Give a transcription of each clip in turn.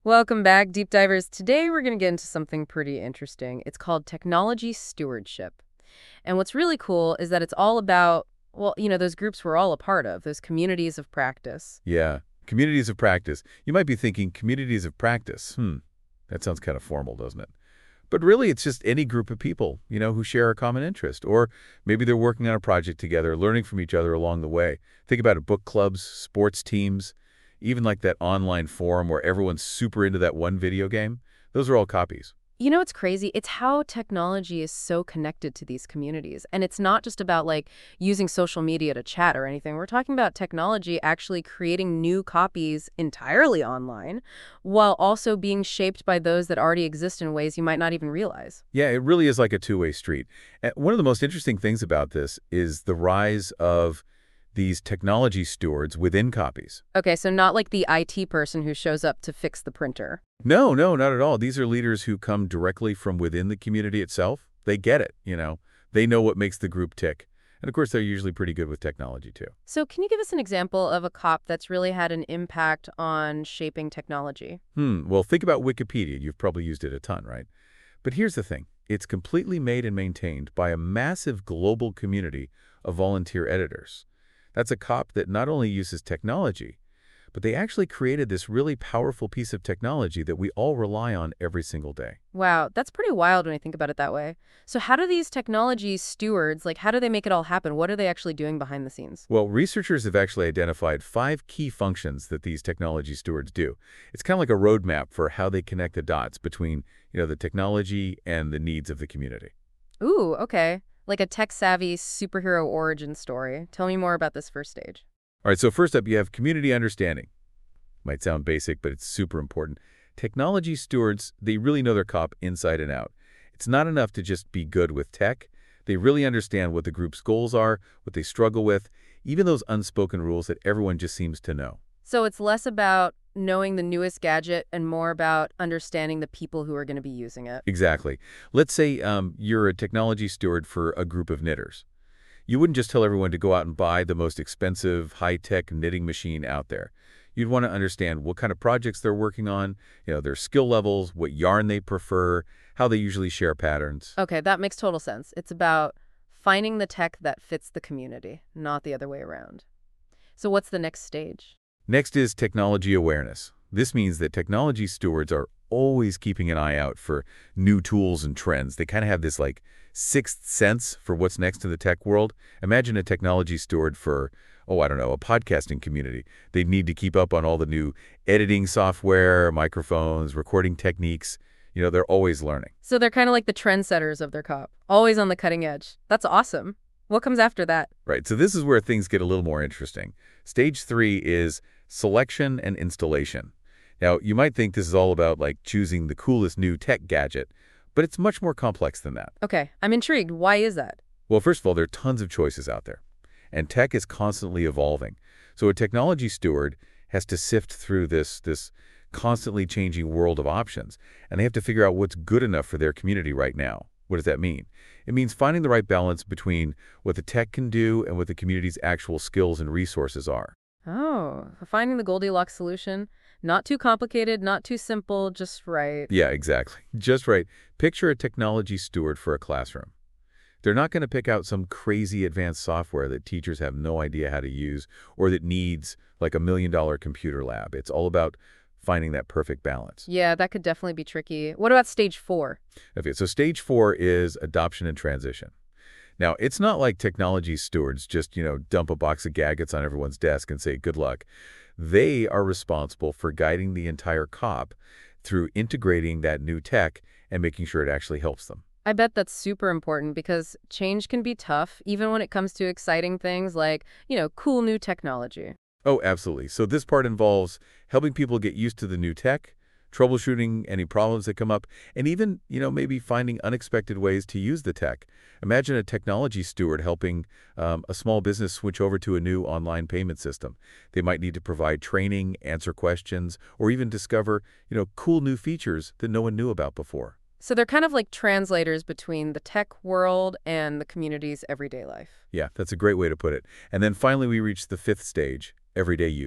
Welcome back, Deep Divers. Today we're going to get into something pretty interesting. It's called technology stewardship. And what's really cool is that it's all about, well, those groups we're all a part of, those communities of practice. Yeah, communities of practice. You might be thinking communities of practice. That sounds kind of formal, doesn't it? But really, it's just any group of people, who share a common interest. Or maybe they're working on a project together, learning from each other along the way. Think about it, book clubs, sports teams, even like that online forum where everyone's super into that one video game. Those are all copies. You know what's crazy? It's how technology is so connected to these communities. And it's not just about using social media to chat or anything. We're talking about technology actually creating new copies entirely online while also being shaped by those that already exist in ways you might not even realize. Yeah, it really is like a two-way street. And one of the most interesting things about this is the rise of these technology stewards within copies. Okay, so not like the IT person who shows up to fix the printer. No, no, not at all. These are leaders who come directly from within the community itself. They get it. They know what makes the group tick. And of course, they're usually pretty good with technology too. So can you give us an example of a COP that's really had an impact on shaping technology? Well, think about Wikipedia. You've probably used it a ton, right? But here's the thing. It's completely made and maintained by a massive global community of volunteer editors. That's a COP that not only uses technology, but they actually created this really powerful piece of technology that we all rely on every single day. Wow, that's pretty wild when I think about it that way. So how do these technology stewards, how do they make it all happen? What are they actually doing behind the scenes? Well, researchers have actually identified 5 key functions that these technology stewards do. It's kind of like a roadmap for how they connect the dots between, the technology and the needs of the community. Ooh, okay. Like a tech-savvy superhero origin story. Tell me more about this first stage. All right, so first up, you have community understanding. Might sound basic, but it's super important. Technology stewards, they really know their COP inside and out. It's not enough to just be good with tech. They really understand what the group's goals are, what they struggle with, even those unspoken rules that everyone just seems to know. So it's less about knowing the newest gadget and more about understanding the people who are going to be using it. Exactly. Let's say you're a technology steward for a group of knitters. You wouldn't just tell everyone to go out and buy the most expensive, high-tech knitting machine out there. You'd want to understand what kind of projects they're working on, their skill levels, what yarn they prefer, how they usually share patterns. Okay, that makes total sense. It's about finding the tech that fits the community, not the other way around. So what's the next stage? Next is technology awareness. This means that technology stewards are always keeping an eye out for new tools and trends. They kind of have this sixth sense for what's next in the tech world. Imagine a technology steward for, I don't know, a podcasting community. They need to keep up on all the new editing software, microphones, recording techniques. They're always learning. So they're kind of like the trendsetters of their COP, always on the cutting edge. That's awesome. What comes after that? Right, so this is where things get a little more interesting. Stage 3 is selection and installation. Now, you might think this is all about choosing the coolest new tech gadget, but it's much more complex than that. Okay, I'm intrigued. Why is that? Well, first of all, there are tons of choices out there, and tech is constantly evolving. So a technology steward has to sift through this constantly changing world of options, and they have to figure out what's good enough for their community right now. What does that mean? It means finding the right balance between what the tech can do and what the community's actual skills and resources are. Oh, finding the Goldilocks solution. Not too complicated, not too simple, just right. Yeah, exactly. Just right. Picture a technology steward for a classroom. They're not going to pick out some crazy advanced software that teachers have no idea how to use or that needs like $1 million computer lab. It's all about finding that perfect balance. Yeah, that could definitely be tricky. What about stage 4? Okay, so stage 4 is adoption and transition. Now, it's not like technology stewards just, dump a box of gadgets on everyone's desk and say, good luck. They are responsible for guiding the entire COP through integrating that new tech and making sure it actually helps them. I bet that's super important because change can be tough, even when it comes to exciting things like, cool new technology. Oh, absolutely. So this part involves helping people get used to the new tech, troubleshooting any problems that come up, and even, maybe finding unexpected ways to use the tech. Imagine a technology steward helping a small business switch over to a new online payment system. They might need to provide training, answer questions, or even discover, cool new features that no one knew about before. So they're kind of like translators between the tech world and the community's everyday life. Yeah, that's a great way to put it. And then finally, we reach the 5th stage, everyday use.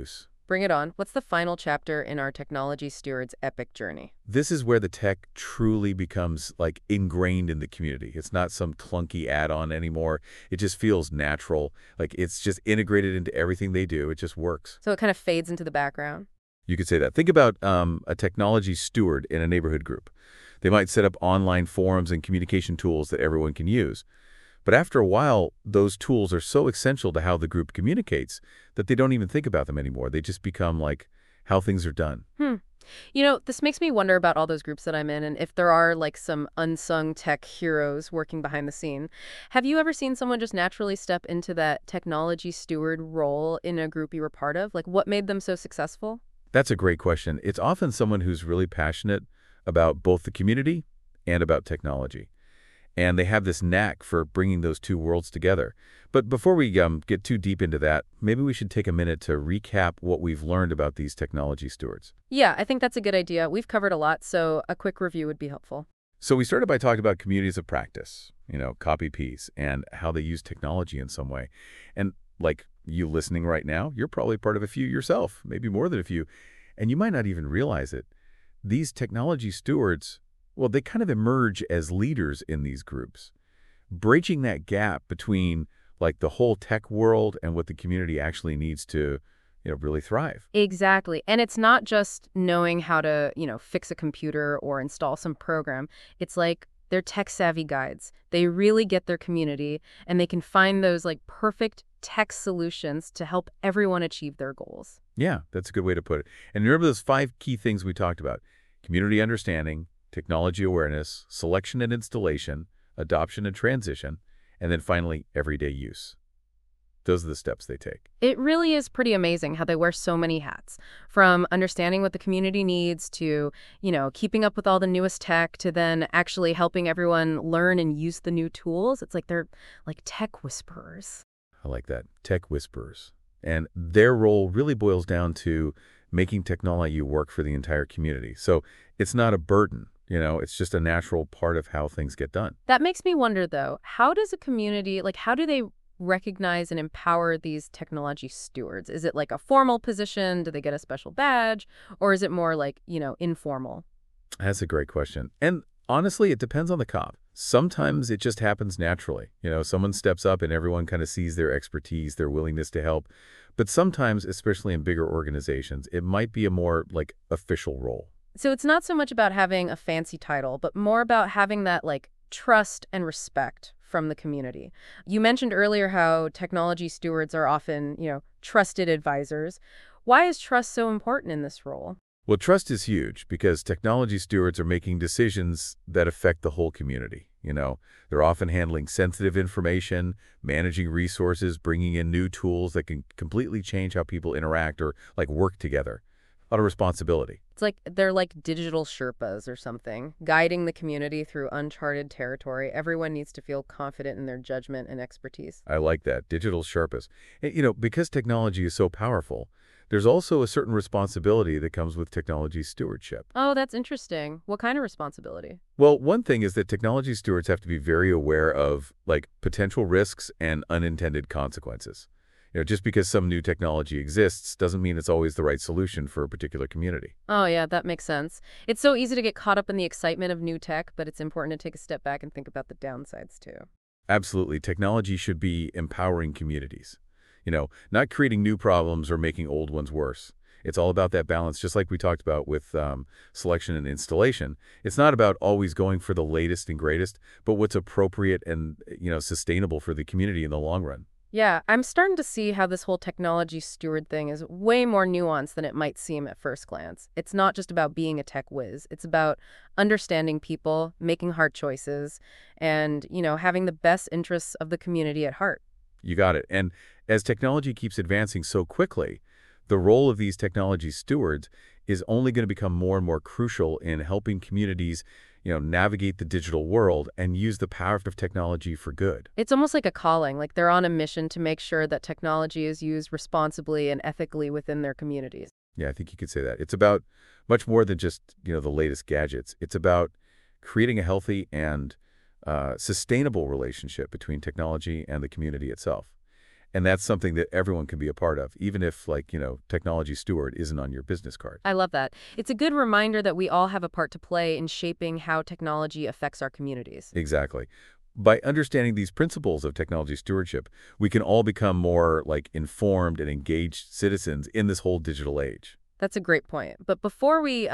Bring it on. What's the final chapter in our technology steward's epic journey? This is where the tech truly becomes like ingrained in the community. It's not some clunky add-on anymore. It just feels natural. Like it's just integrated into everything they do. It just works. So it kind of fades into the background. You could say that. Think about a technology steward in a neighborhood group. They might set up online forums and communication tools that everyone can use. But after a while, those tools are so essential to how the group communicates that they don't even think about them anymore. They just become like how things are done. This makes me wonder about all those groups that I'm in and if there are like some unsung tech heroes working behind the scene. Have you ever seen someone just naturally step into that technology steward role in a group you were part of? Like what made them so successful? That's a great question. It's often someone who's really passionate about both the community and about technology. And they have this knack for bringing those two worlds together. But before we get too deep into that, maybe we should take a minute to recap what we've learned about these technology stewards. Yeah, I think that's a good idea. We've covered a lot, so a quick review would be helpful. So we started by talking about communities of practice, copy piece, and how they use technology in some way. And like you listening right now, you're probably part of a few yourself, maybe more than a few, and you might not even realize it. These technology stewards, well, they kind of emerge as leaders in these groups, bridging that gap between like the whole tech world and what the community actually needs to, really thrive. Exactly. And it's not just knowing how to, fix a computer or install some program. It's like they're tech-savvy guides. They really get their community, and they can find those like perfect tech solutions to help everyone achieve their goals. Yeah, that's a good way to put it. And remember those 5 key things we talked about: community understanding, technology awareness, selection and installation, adoption and transition, and then finally, everyday use. Those are the steps they take. It really is pretty amazing how they wear so many hats, from understanding what the community needs to, keeping up with all the newest tech to then actually helping everyone learn and use the new tools. It's like they're like tech whisperers. I like that. Tech whisperers. And their role really boils down to making technology work for the entire community. So it's not a burden. It's just a natural part of how things get done. That makes me wonder, though, how does a community, how do they recognize and empower these technology stewards? Is it like a formal position? Do they get a special badge? Or is it more like, informal? That's a great question. And honestly, it depends on the cop. Sometimes it just happens naturally. Someone steps up and everyone kind of sees their expertise, their willingness to help. But sometimes, especially in bigger organizations, it might be a more like official role. So it's not so much about having a fancy title, but more about having that trust and respect from the community. You mentioned earlier how technology stewards are often, trusted advisors. Why is trust so important in this role? Well, trust is huge because technology stewards are making decisions that affect the whole community. They're often handling sensitive information, managing resources, bringing in new tools that can completely change how people interact or work together. A lot of responsibility. It's like they're like digital Sherpas or something, guiding the community through uncharted territory. Everyone needs to feel confident in their judgment and expertise. I like that. Digital Sherpas. And, because technology is so powerful, there's also a certain responsibility that comes with technology stewardship. Oh, that's interesting. What kind of responsibility? Well, one thing is that technology stewards have to be very aware of potential risks and unintended consequences. Just because some new technology exists doesn't mean it's always the right solution for a particular community. Oh, yeah, that makes sense. It's so easy to get caught up in the excitement of new tech, but it's important to take a step back and think about the downsides, too. Absolutely. Technology should be empowering communities. Not creating new problems or making old ones worse. It's all about that balance, just like we talked about with selection and installation. It's not about always going for the latest and greatest, but what's appropriate and, sustainable for the community in the long run. Yeah, I'm starting to see how this whole technology steward thing is way more nuanced than it might seem at first glance. It's not just about being a tech whiz. It's about understanding people, making hard choices, and, having the best interests of the community at heart. You got it. And as technology keeps advancing so quickly, the role of these technology stewards is only going to become more and more crucial in helping communities navigate the digital world and use the power of technology for good. It's almost like a calling, like they're on a mission to make sure that technology is used responsibly and ethically within their communities. Yeah, I think you could say that. It's about much more than just, the latest gadgets. It's about creating a healthy and sustainable relationship between technology and the community itself. And that's something that everyone can be a part of, even if, like, technology steward isn't on your business card. I love that. It's a good reminder that we all have a part to play in shaping how technology affects our communities. Exactly. By understanding these principles of technology stewardship, we can all become more, like, informed and engaged citizens in this whole digital age. That's a great point. But before we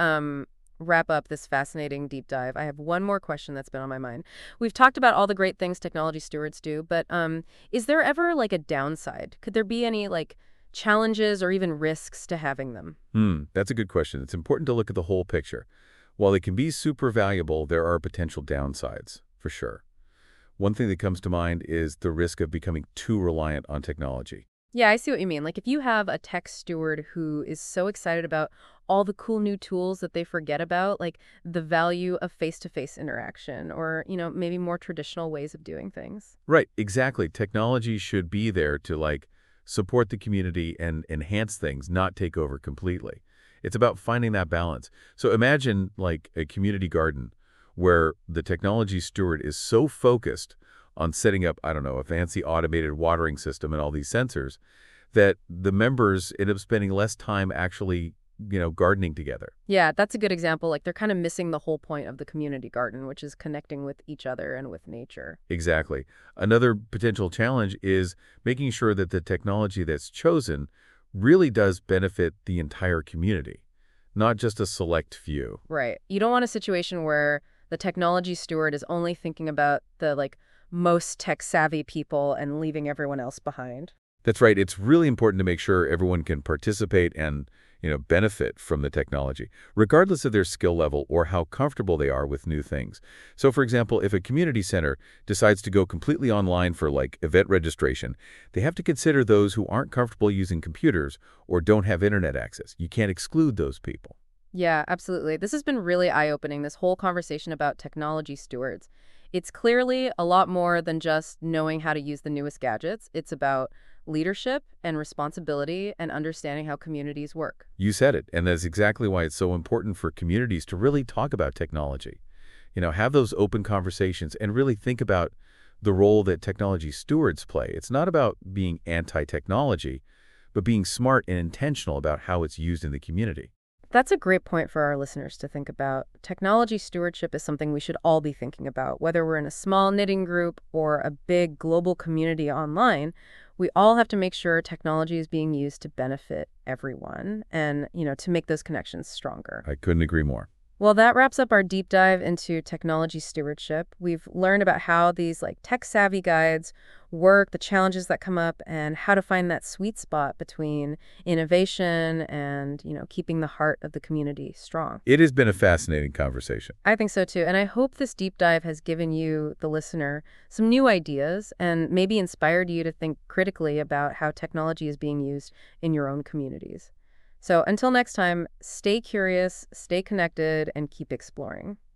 wrap up this fascinating deep dive, I have one more question that's been on my mind. We've talked about all the great things technology stewards do, but is there ever like a downside? Could there be any like challenges or even risks to having them? That's a good question. It's important to look at the whole picture. While they can be super valuable, there are potential downsides, for sure. One thing that comes to mind is the risk of becoming too reliant on technology. Yeah, I see what you mean. Like if you have a tech steward who is so excited about all the cool new tools that they forget about, like the value of face-to-face interaction or, maybe more traditional ways of doing things. Right, exactly. Technology should be there to, like, support the community and enhance things, not take over completely. It's about finding that balance. So imagine, like, a community garden where the technology steward is so focused on setting up, I don't know, a fancy automated watering system and all these sensors that the members end up spending less time actually, gardening together. Yeah, that's a good example. Like they're kind of missing the whole point of the community garden, which is connecting with each other and with nature. Exactly. Another potential challenge is making sure that the technology that's chosen really does benefit the entire community, not just a select few. Right. You don't want a situation where the technology steward is only thinking about the like most tech savvy people and leaving everyone else behind. That's right. It's really important to make sure everyone can participate and, benefit from the technology, regardless of their skill level or how comfortable they are with new things. So, for example, if a community center decides to go completely online for, like, event registration, they have to consider those who aren't comfortable using computers or don't have internet access. You can't exclude those people. Yeah, absolutely. This has been really eye-opening, this whole conversation about technology stewards. It's clearly a lot more than just knowing how to use the newest gadgets. It's about leadership and responsibility and understanding how communities work. You said it, and that's exactly why it's so important for communities to really talk about technology. Have those open conversations and really think about the role that technology stewards play. It's not about being anti-technology, but being smart and intentional about how it's used in the community. That's a great point for our listeners to think about. Technology stewardship is something we should all be thinking about. Whether we're in a small knitting group or a big global community online, we all have to make sure technology is being used to benefit everyone and, to make those connections stronger. I couldn't agree more. Well, that wraps up our deep dive into technology stewardship. We've learned about how these like tech-savvy guides work, the challenges that come up, and how to find that sweet spot between innovation and, keeping the heart of the community strong. It has been a fascinating conversation. I think so too. And I hope this deep dive has given you, the listener, some new ideas and maybe inspired you to think critically about how technology is being used in your own communities. So until next time, stay curious, stay connected, and keep exploring.